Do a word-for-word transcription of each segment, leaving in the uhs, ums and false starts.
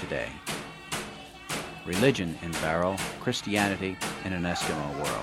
today. Religion in Barrow, Christianity in an Eskimo world.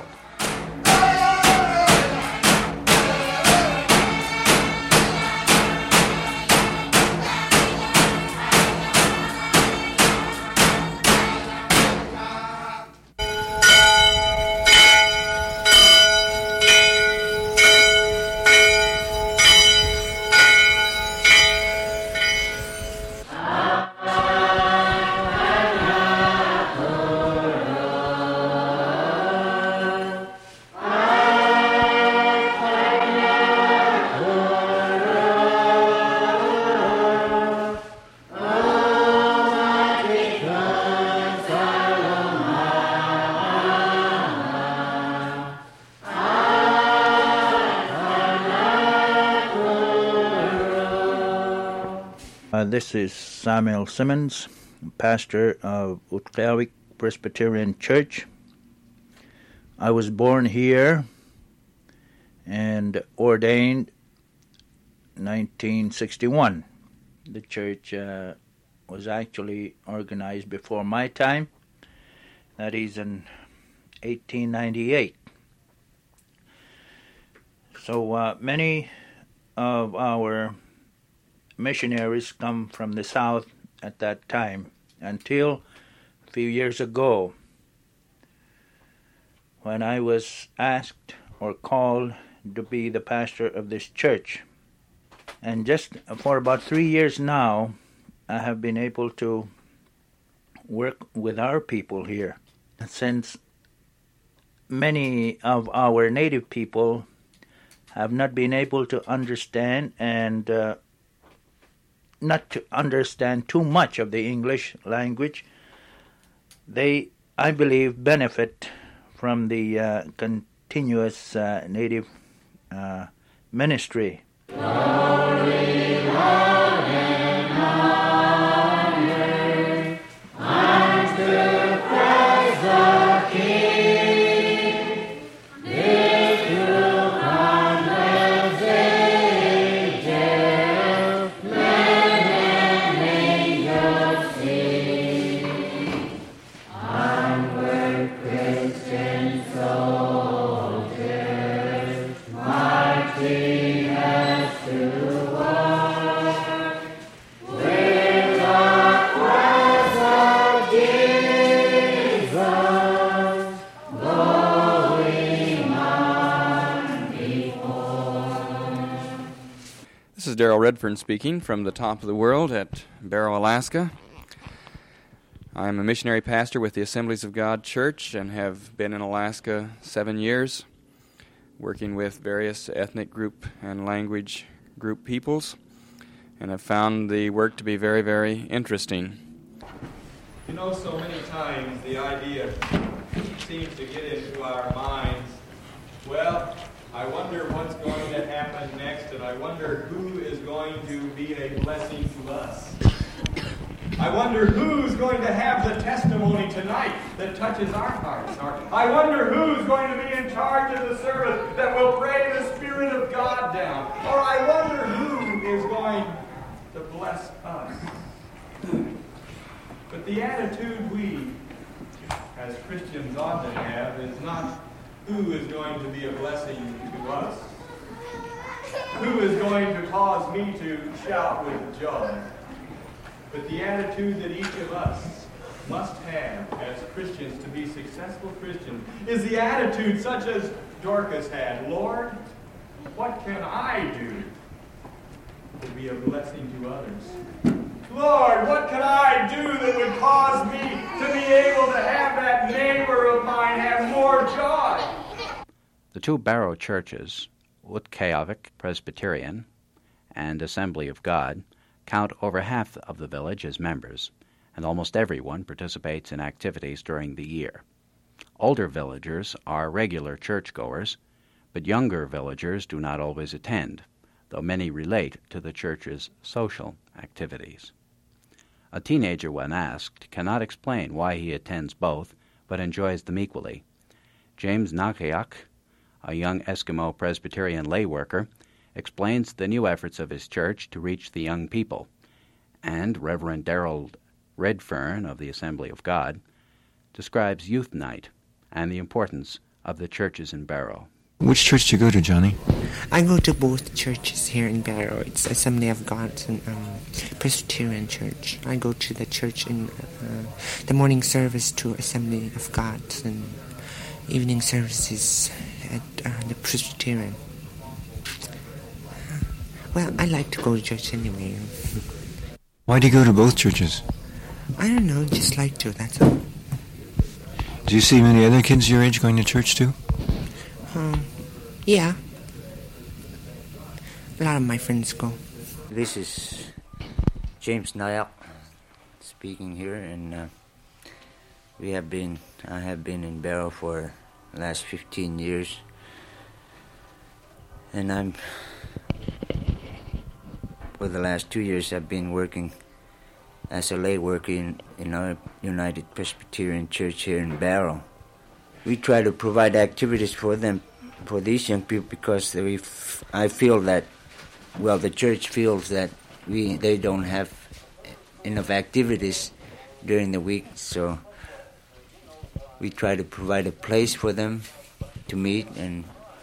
Uh, this is Samuel Simmons, pastor of Utqiagvik Presbyterian Church. I was born here and ordained in nineteen sixty-one. The church uh, was actually organized before my time, that is in eighteen ninety-eight. So uh, many of our missionaries come from the south at that time, until a few years ago when I was asked or called to be the pastor of this church. And just for about three years now, I have been able to work with our people here, since many of our native people have not been able to understand and uh, not to understand too much of the English language. They, I believe, benefit from the uh, continuous uh, native uh, ministry. Glory, Lord, and honor unto Christ the King. This will come as ages, men and angels sing. Onward, Christian soldiers, marching as to war, with the cross of Jesus going on before. This is Darrell Redfern speaking from the top of the world at Barrow, Alaska. I am a missionary pastor with the Assemblies of God Church and have been in Alaska seven years, working with various ethnic group and language group peoples, and have found the work to be very, very interesting. You know, so many times the idea seems to get into our minds, well, I wonder what's going to happen next, and I wonder who is going to be a blessing to us. I wonder who's going to have the testimony tonight that touches our hearts. Or I wonder who's going to be in charge of the service that will pray the Spirit of God down. Or I wonder who is going to bless us. But the attitude we, as Christians, ought to have is not who is going to be a blessing to us, who is going to cause me to shout with joy. But the attitude that each of us must have as Christians to be successful Christians is the attitude such as Dorcas had. Lord, what can I do to be a blessing to others? Lord, what can I do that would cause me to be able to have that neighbor of mine have more joy? The two Barrow churches, Utqiagvik Presbyterian and Assembly of God, count over half of the village as members, and almost everyone participates in activities during the year. Older villagers are regular churchgoers, but younger villagers do not always attend, though many relate to the church's social activities. A teenager, when asked, cannot explain why he attends both, but enjoys them equally. James Nakiak, a young Eskimo Presbyterian lay worker, explains the new efforts of his church to reach the young people, and Reverend Darrell Redfern of the Assembly of God, describes Youth Night and the importance of the churches in Barrow. Which church do you go to, Johnny? I go to both churches here in Barrow. It's Assembly of God and um, Presbyterian Church. I go to the church in uh, the morning service to Assembly of God and evening services at uh, the Presbyterian. Well, I like to go to church anyway. Why do you go to both churches? I don't know, just like to, that's all. Do you see many other kids your age going to church too? Um, yeah. A lot of my friends go. This is James Niall speaking here, and uh, we have been, I have been in Barrow for the last fifteen years, and I'm, for the last two years I've been working as a lay worker in, in our United Presbyterian Church here in Barrow. We try to provide activities for them, for these young people, because we f- I feel that, well, the church feels that we they don't have enough activities during the week, so we try to provide a place for them to meet and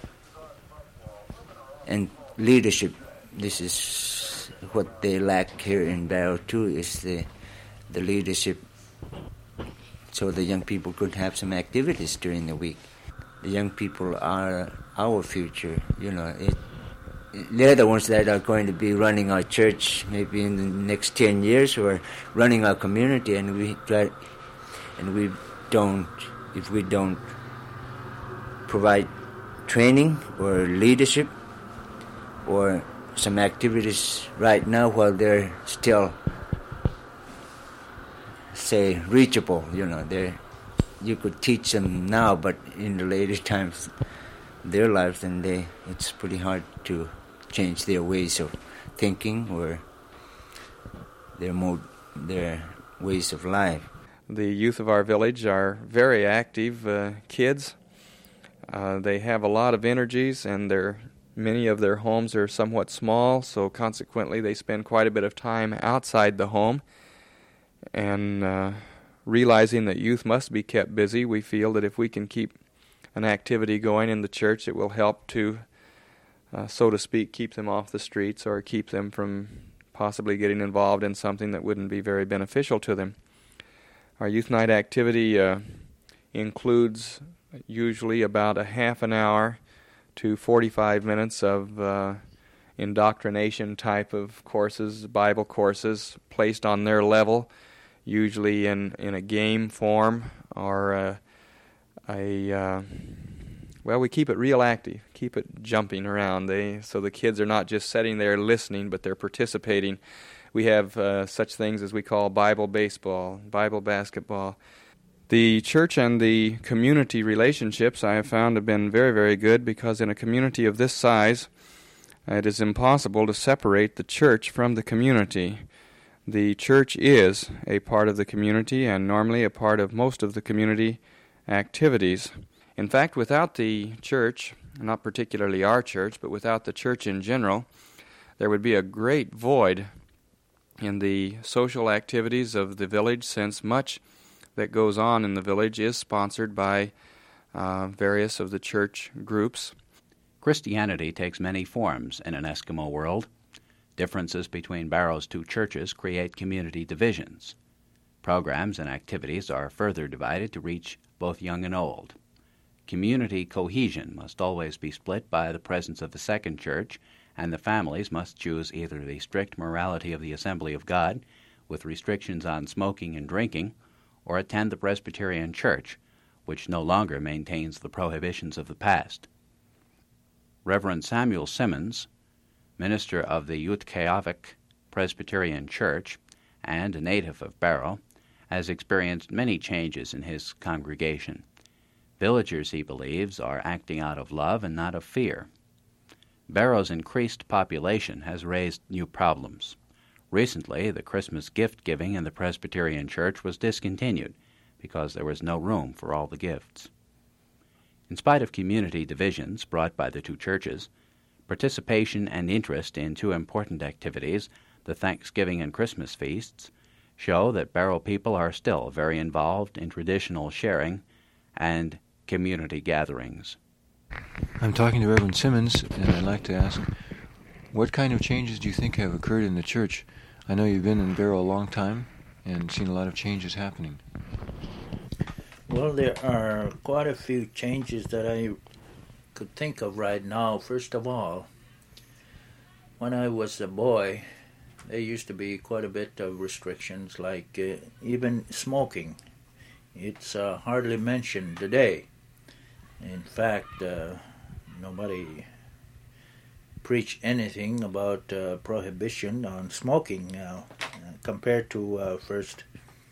and leadership. This is what they lack here in Barrow too, is the the leadership, so the young people could have some activities during the week. The young people are our future, you know. It, they're the ones that are going to be running our church maybe in the next ten years, or running our community, and we try, and we don't, if we don't provide training or leadership or some activities right now while they're still, say, reachable, you know, they're, you could teach them now, but in the later times their lives, then they, it's pretty hard to change their ways of thinking or their mode, their ways of life. The youth of our village are very active uh, kids. Uh, they have a lot of energies, and they're, many of their homes are somewhat small, so consequently they spend quite a bit of time outside the home. And uh, realizing that youth must be kept busy, we feel that if we can keep an activity going in the church, it will help to, uh, so to speak, keep them off the streets or keep them from possibly getting involved in something that wouldn't be very beneficial to them. Our youth night activity uh, includes usually about a half an hour to forty-five minutes of uh, indoctrination type of courses, Bible courses, placed on their level, usually in, in a game form or a, a uh, well, we keep it real active, keep it jumping around. They so the kids are not just sitting there listening, but they're participating. We have uh, such things as we call Bible baseball, Bible basketball. The church and the community relationships, I have found, have been very, very good, because in a community of this size, it is impossible to separate the church from the community. The church is a part of the community and normally a part of most of the community activities. In fact, without the church, not particularly our church, but without the church in general, there would be a great void in the social activities of the village, since much that goes on in the village is sponsored by uh, various of the church groups. Christianity takes many forms in an Eskimo world. Differences between Barrow's two churches create community divisions. Programs and activities are further divided to reach both young and old. Community cohesion must always be split by the presence of the second church, and the families must choose either the strict morality of the Assembly of God, with restrictions on smoking and drinking, or attend the Presbyterian Church, which no longer maintains the prohibitions of the past. Reverend Samuel Simmons, minister of the Utqiagvik Presbyterian Church and a native of Barrow, has experienced many changes in his congregation. Villagers, he believes, are acting out of love and not of fear. Barrow's increased population has raised new problems. Recently, the Christmas gift-giving in the Presbyterian Church was discontinued because there was no room for all the gifts. In spite of community divisions brought by the two churches, participation and interest in two important activities, the Thanksgiving and Christmas feasts, show that Barrow people are still very involved in traditional sharing and community gatherings. I'm talking to Reverend Simmons, and I'd like to ask, what kind of changes do you think have occurred in the church? I know you've been in Barrow a long time and seen a lot of changes happening. Well, there are quite a few changes that I could think of right now. First of all, when I was a boy, there used to be quite a bit of restrictions, like uh, even smoking. It's uh, hardly mentioned today. In fact, uh, nobody preached anything about uh, prohibition on smoking now, uh, compared to uh, first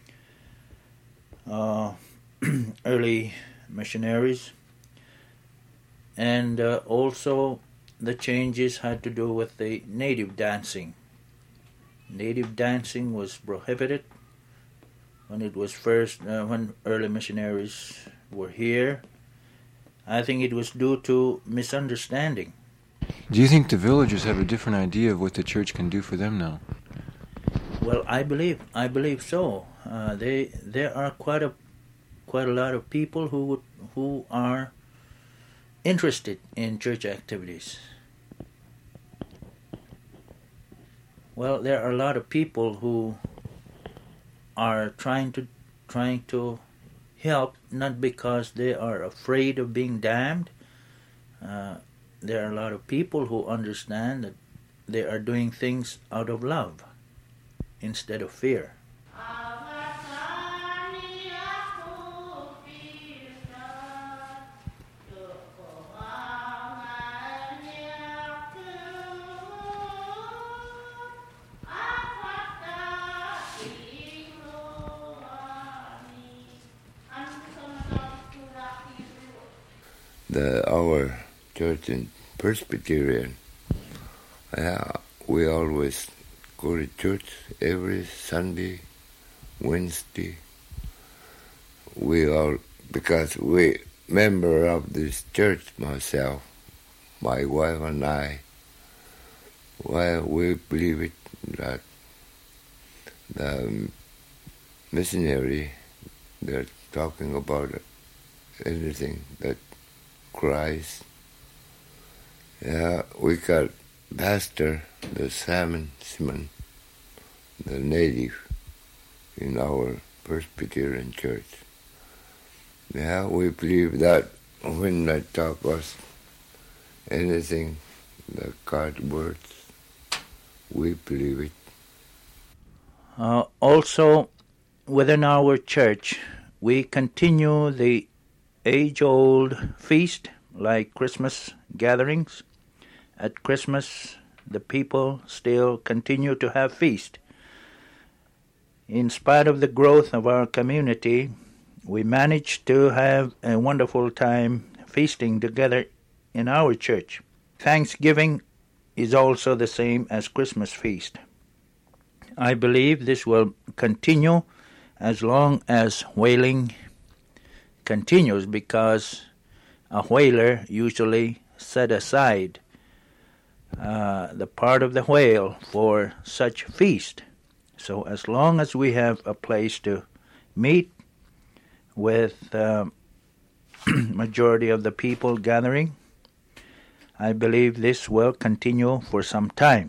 uh, early missionaries. And uh, also the changes had to do with the native dancing. Native dancing was prohibited when it was first, uh, when early missionaries were here. I think it was due to misunderstanding. Do you think the villagers have a different idea of what the church can do for them now? Well, I believe I believe so. Uh, they there are quite a quite a lot of people who would, who are interested in church activities. Well, there are a lot of people who are trying to trying to help, not because they are afraid of being damned. Uh, there are a lot of people who understand that they are doing things out of love instead of fear. The, our church in Presbyterian, yeah, we always go to church every Sunday, Wednesday. We all, because we member of this church, myself, my wife and I, well, we believe it that the missionary, they're talking about anything that Christ. Yeah, we got Pastor, the Simon Simon, the native in our Presbyterian church. Yeah, we believe that when they talk us anything, the God words, we believe it. Uh, also, within our church, we continue the age-old feast, like Christmas gatherings. At Christmas, the people still continue to have feast. In spite of the growth of our community, we managed to have a wonderful time feasting together in our church. Thanksgiving is also the same as Christmas feast. I believe this will continue as long as whaling continues, because a whaler usually set aside uh, the part of the whale for such feast. So as long as we have a place to meet with uh, majority of the people gathering, I believe this will continue for some time.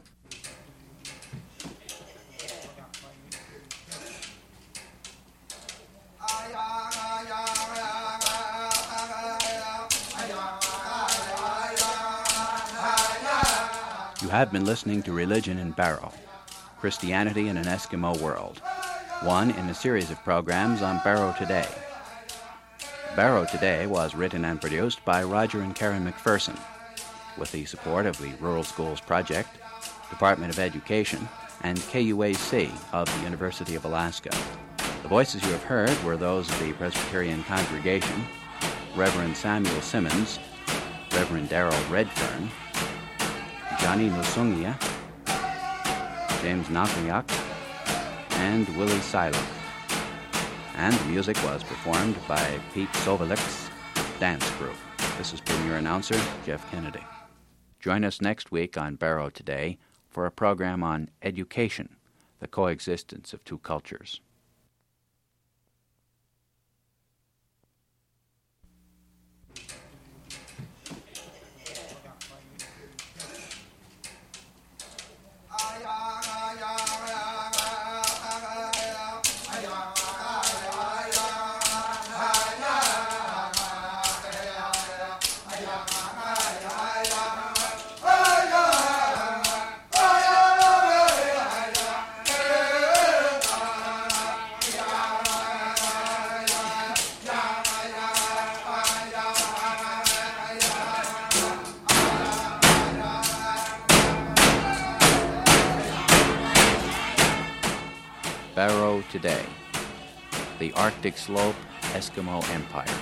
You have been listening to Religion in Barrow, Christianity in an Eskimo World, one in a series of programs on Barrow Today. Barrow Today was written and produced by Roger and Karen McPherson, with the support of the Rural Schools Project, Department of Education, and K U A C of the University of Alaska. The voices you have heard were those of the Presbyterian congregation, Reverend Samuel Simmons, Reverend Darrell Redfern, Johnny Nusungia, James Nakayak, and Willie Silo. And the music was performed by Pete Sovalik's dance group. This is Premier Announcer Jeff Kennedy. Join us next week on Barrow Today for a program on education, the coexistence of two cultures. Barrow today, the Arctic Slope Eskimo Empire.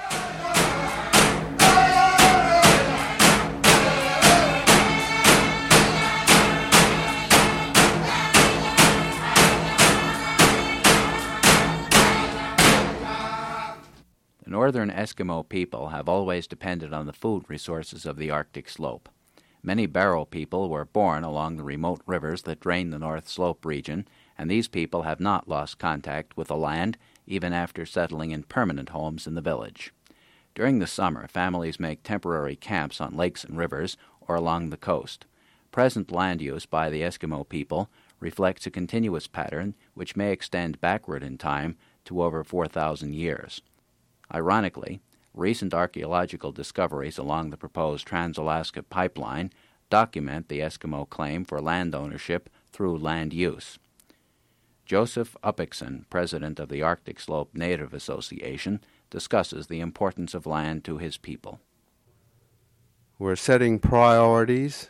The northern Eskimo people have always depended on the food resources of the Arctic Slope. Many Barrow people were born along the remote rivers that drain the North Slope region, and these people have not lost contact with the land even after settling in permanent homes in the village. During the summer, families make temporary camps on lakes and rivers or along the coast. Present land use by the Eskimo people reflects a continuous pattern which may extend backward in time to over four thousand years. Ironically, recent archaeological discoveries along the proposed Trans-Alaska Pipeline document the Eskimo claim for land ownership through land use. Joseph Uppickson, president of the Arctic Slope Native Association, discusses the importance of land to his people. We're setting priorities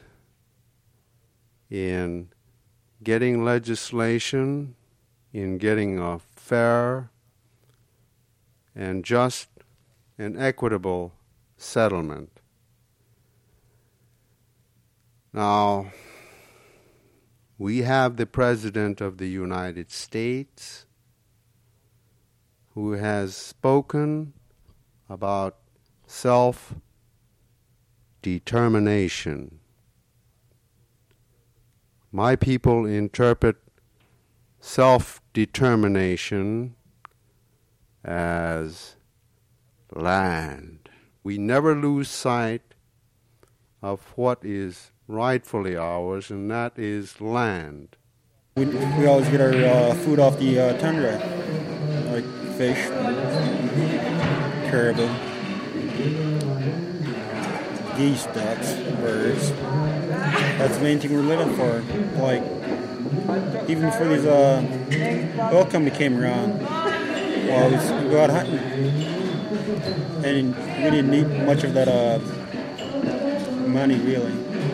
in getting legislation, in getting a fair and just and equitable settlement. Now, we have the President of the United States who has spoken about self-determination. My people interpret self-determination as land. We never lose sight of what is rightfully ours, and that is land. We, we always get our uh, food off the uh, tundra, like fish, caribou, geese, ducks, birds. That's the main thing we're living for. Like, even before these uh, oil company came around, well, we would go out hunting, and we didn't need much of that uh, money, really.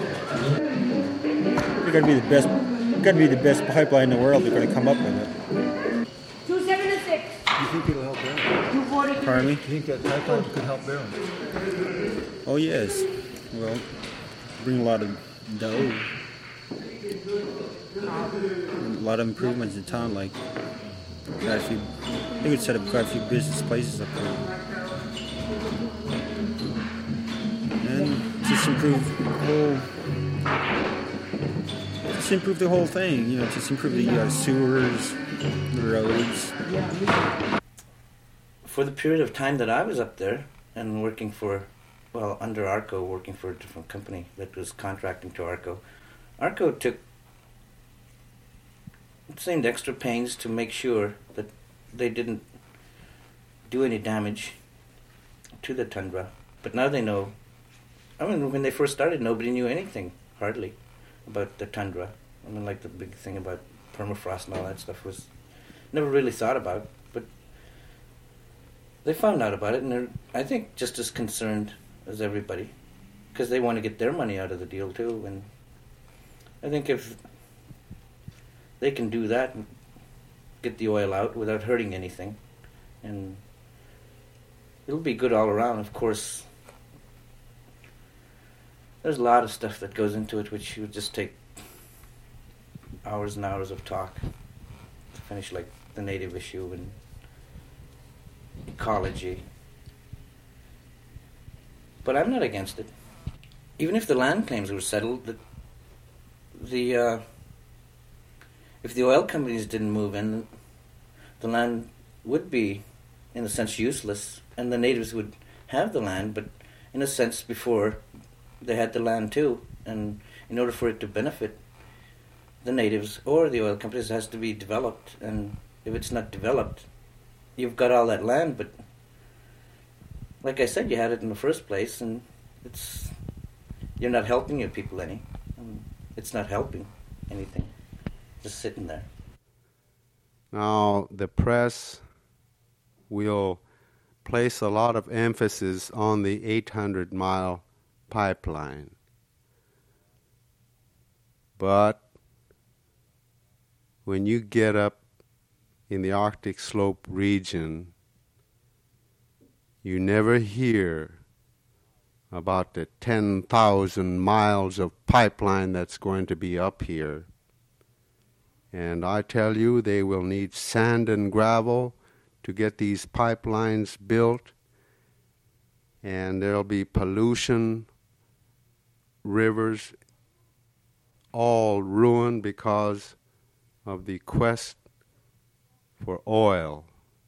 We're going to be the best. Going to be the best pipeline in the world. They're going to come up with it. two seventy-six. Do you think it'll help Barrow? two forty-three. Pardon me? Do you think that pipeline could help Barrow? Oh yes. Well, bring a lot of dough, a lot of improvements in town. Like, quite a few, they would set up quite a few business places up there, and just improve the whole. Just improve the whole thing, you know, just improve the uh, sewers, the roads. For the period of time that I was up there and working for, well, under ARCO, working for a different company that was contracting to ARCO, ARCO took, it seemed extra pains to make sure that they didn't do any damage to the tundra. But now they know. I mean, when they first started, nobody knew anything, hardly, about the tundra. I mean, like the big thing about permafrost and all that stuff was never really thought about, but they found out about it, and they're, I think, just as concerned as everybody, because they want to get their money out of the deal too. And I think if they can do that and get the oil out without hurting anything, and it'll be good all around. Of course, there's a lot of stuff that goes into it which would just take hours and hours of talk to finish, like the native issue and ecology. But I'm not against it. Even if the land claims were settled, the, the uh, if the oil companies didn't move in, the land would be, in a sense, useless, and the natives would have the land, but in a sense, before, they had the land too, and in order for it to benefit the natives or the oil companies, it has to be developed, and if it's not developed, you've got all that land, but like I said, you had it in the first place, and it's you're not helping your people any. It's not helping anything. Just sitting there. Now, the press will place a lot of emphasis on the eight hundred mile pipeline. But when you get up in the Arctic Slope region, you never hear about the ten thousand miles of pipeline that's going to be up here. And I tell you, they will need sand and gravel to get these pipelines built, and there'll be pollution, rivers, all ruined because of the quest for oil.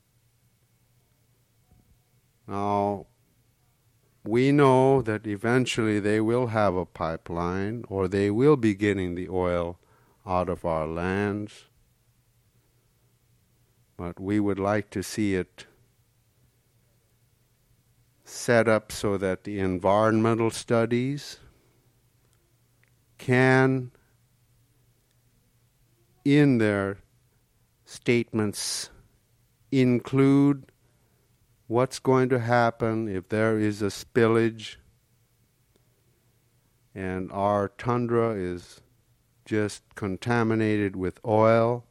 Now, we know that eventually they will have a pipeline, or they will be getting the oil out of our lands, but we would like to see it set up so that the environmental studies can, in their statements, include what's going to happen if there is a spillage and our tundra is just contaminated with oil.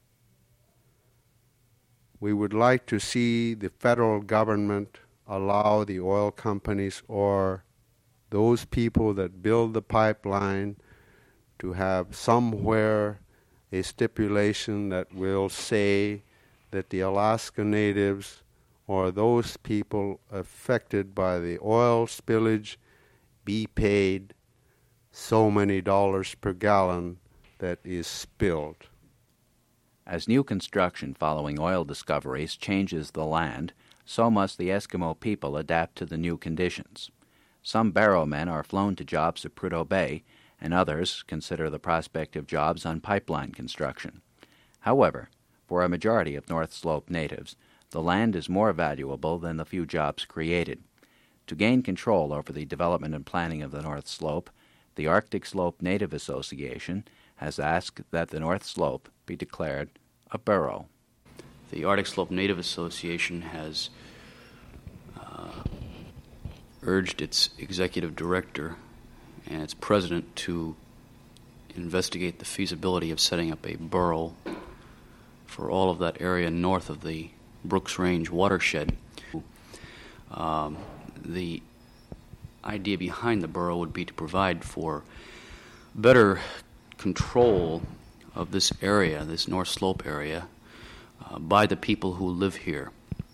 We would like to see the federal government allow the oil companies or those people that build the pipeline to have somewhere a stipulation that will say that the Alaska Natives or those people affected by the oil spillage be paid so many dollars per gallon that is spilled. As new construction following oil discoveries changes the land, so must the Eskimo people adapt to the new conditions. Some barrow men are flown to jobs at Prudhoe Bay, and others consider the prospect of jobs on pipeline construction. However, for a majority of North Slope natives, the land is more valuable than the few jobs created. To gain control over the development and planning of the North Slope, the Arctic Slope Native Association has asked that the North Slope be declared a borough. The Arctic Slope Native Association has uh, urged its executive director and its president to investigate the feasibility of setting up a borough for all of that area north of the Brooks Range watershed. Um, the idea behind the borough would be to provide for better control of this area, this North Slope area, uh, by the people who live here.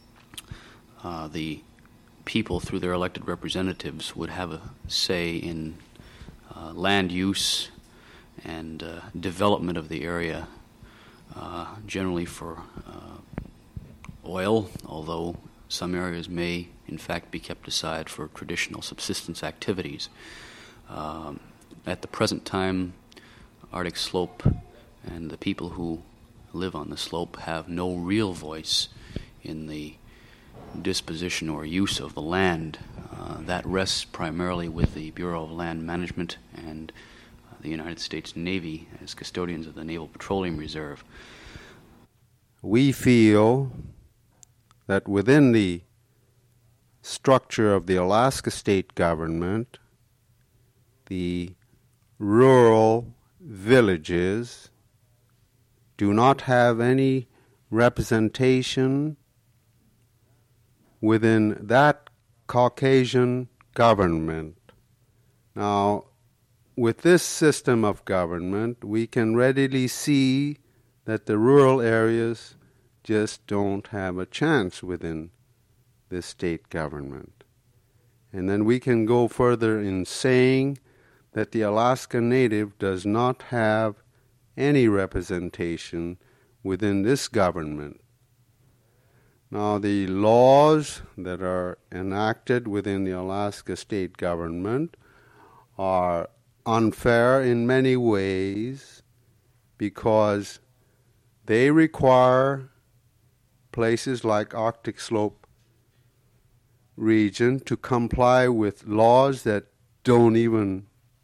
Uh, the people, through their elected representatives, would have a say in uh, land use and uh, development of the area, uh, generally for uh, oil, although some areas may, in fact, be kept aside for traditional subsistence activities. Um, at the present time, Arctic Slope and the people who live on the slope have no real voice in the disposition or use of the land. Uh, that rests primarily with the Bureau of Land Management and uh, the United States Navy as custodians of the Naval Petroleum Reserve. We feel that within the structure of the Alaska state government, the rural villages do not have any representation within that Caucasian government. Now, with this system of government, we can readily see that the rural areas just don't have a chance within this state government. And then we can go further in saying that the Alaska Native does not have any representation within this government. Now, the laws that are enacted within the Alaska state government are unfair in many ways because they require places like Arctic Slope region to comply with laws that don't even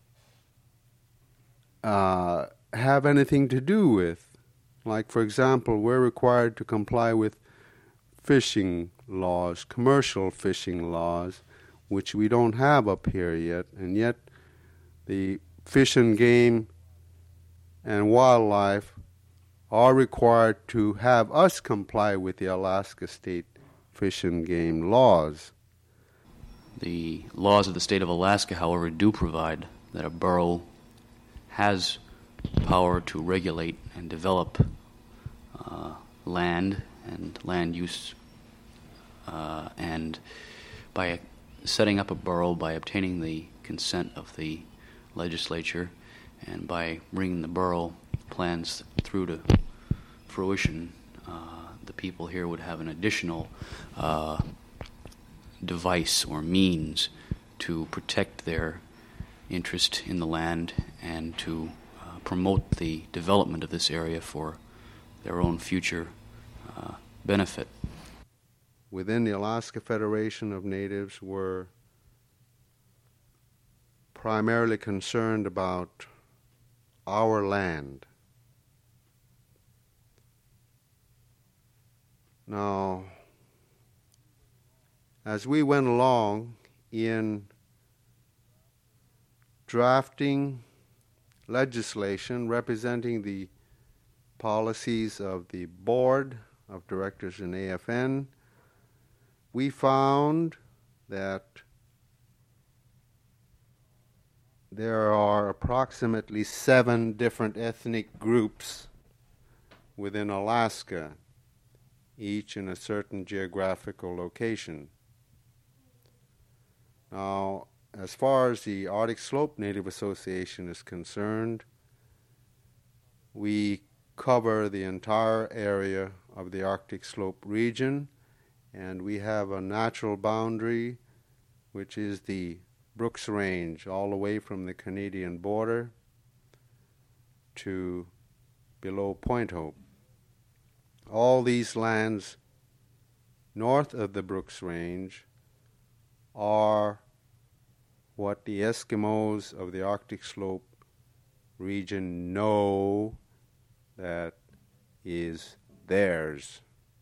uh, have anything to do with. Like, for example, we're required to comply with fishing laws, commercial fishing laws, which we don't have up here yet, and yet the Fish and Game and Wildlife are required to have us comply with the Alaska State Fish and Game laws. The laws of the state of Alaska, however, do provide that a borough has power to regulate and develop uh, land and land use, uh, and by setting up a borough, by obtaining the consent of the legislature, and by bringing the borough plans through to fruition, uh, the people here would have an additional uh, device or means to protect their interest in the land and to uh, promote the development of this area for their own future uh, benefit. Within the Alaska Federation of Natives, we're primarily concerned about our land. Now, as we went along in drafting legislation representing the policies of the Board of Directors in A F N, we found that there are approximately seven different ethnic groups within Alaska, each in a certain geographical location. Now, as far as the Arctic Slope Native Association is concerned, we cover the entire area of the Arctic Slope region, and we have a natural boundary, which is the Brooks Range, all the way from the Canadian border to below Point Hope. All these lands north of the Brooks Range are what the Eskimos of the Arctic Slope region know that is theirs.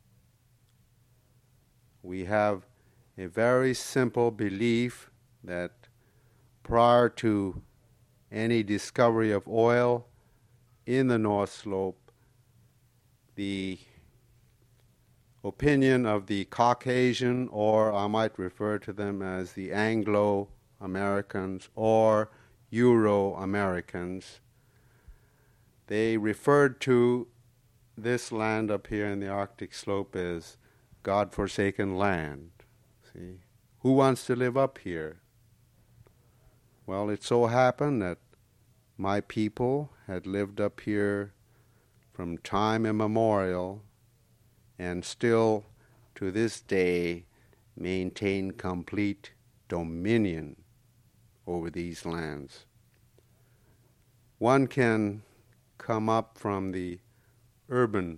We have a very simple belief that prior to any discovery of oil in the North Slope, the opinion of the Caucasian, or I might refer to them as the Anglo-Americans or Euro-Americans, they referred to this land up here in the Arctic Slope as God-forsaken land. See, who wants to live up here? Well, it so happened that my people had lived up here from time immemorial and still to this day maintain complete dominion over these lands. One can come up from the urban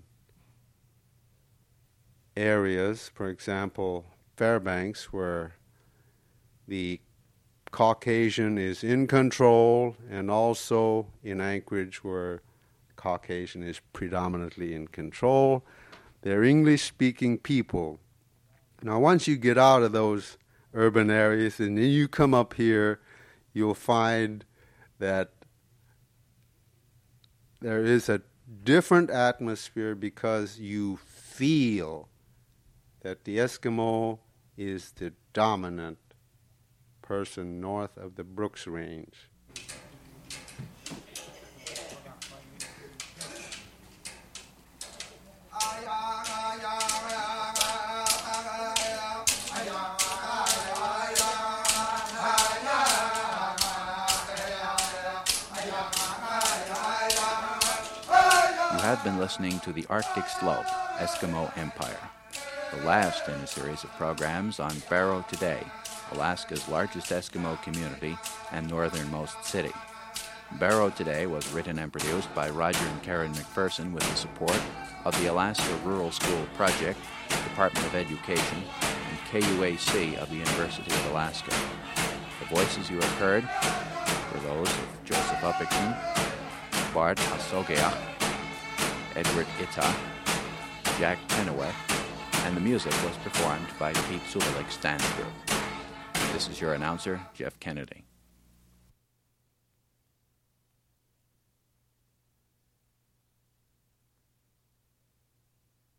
areas, for example, Fairbanks, where the Caucasian is in control, and also in Anchorage, where Caucasian is predominantly in control. They're English-speaking people. Now, once you get out of those urban areas and then you come up here, you'll find that there is a different atmosphere because you feel that the Eskimo is the dominant person north of the Brooks Range. have been listening to the Arctic Slope, Eskimo Empire, the last in a series of programs on Barrow Today, Alaska's largest Eskimo community and northernmost city. Barrow Today was written and produced by Roger and Karen McPherson with the support of the Alaska Rural School Project, Department of Education, and K U A C of the University of Alaska. The voices you have heard were those of Joseph Uppington, Bart Asogea, Edward Itta, Jack Penaway, and the music was performed by Pete Subelik Stand Group. This is your announcer, Jeff Kennedy.